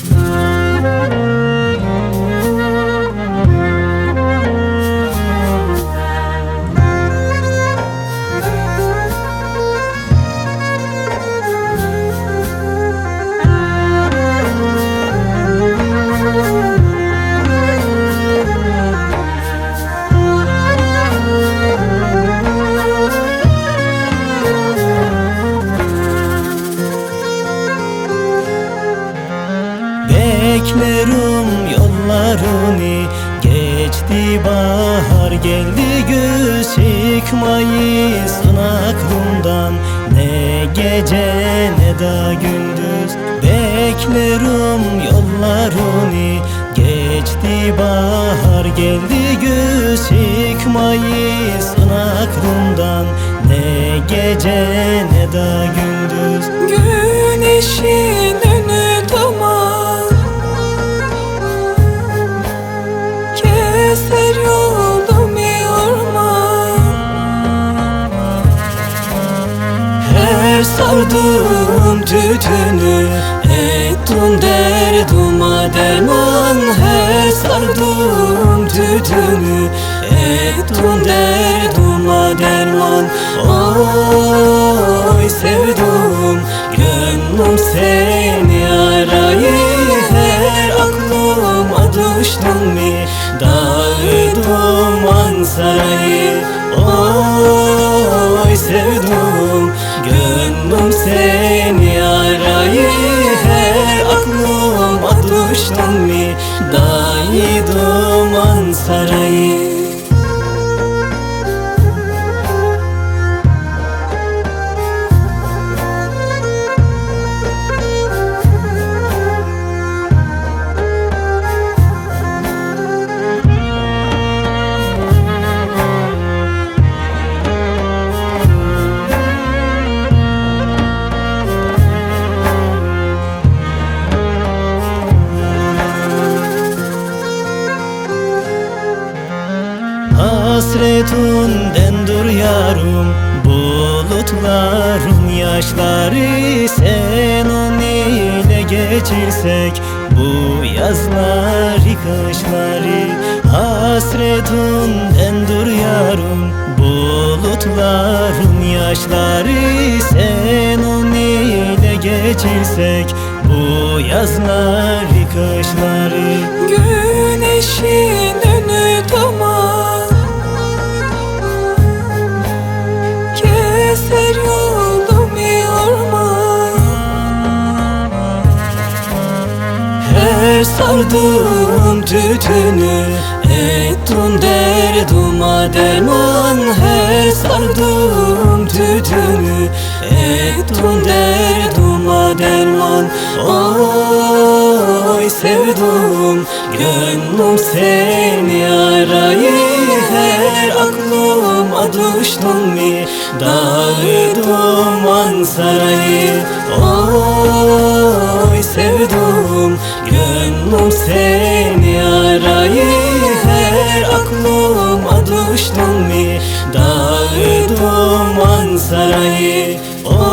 Beklerim yollarını, geçti bahar geldi güz çıkmayısın aklımdan, ne gece ne de gündüz. Beklerim yollarını, geçti bahar geldi güz çıkmayısın aklımdan, ne gece ne de gündüz. Güneşin önü duman, keser yolumu orman. Her sardığım tütünü ettin derduma derman. Her sardığım tütünü ettin derduma derman. Oy sevdum, gönlüm seni arayı. Her aklıma düştün mi dağıdım Ansarayı. Oy sevdum, gönlüm seni arayı. Her aklıma düştün mi dağıdım Ansarayı. Hasretundendir yarım bulutların yaşları. Sen onun ile geçirsek bu yazları kışları. Hasretundendir yarım bulutların yaşları. Sen onun ile geçirsek bu yazları kışları. Güneşin önü duman, keser yolumu orman. Her sardığım tütünü ettin derduma derman. Her sardığım tütünü ettin derduma derman. Oy sevdum, gönlüm seni arayı. Her aklıma düştün mi dağıdım Ansarayı. Oy sevdum, gönlüm seni arayı. Her aklıma düştün mi dağıdım Ansarayı.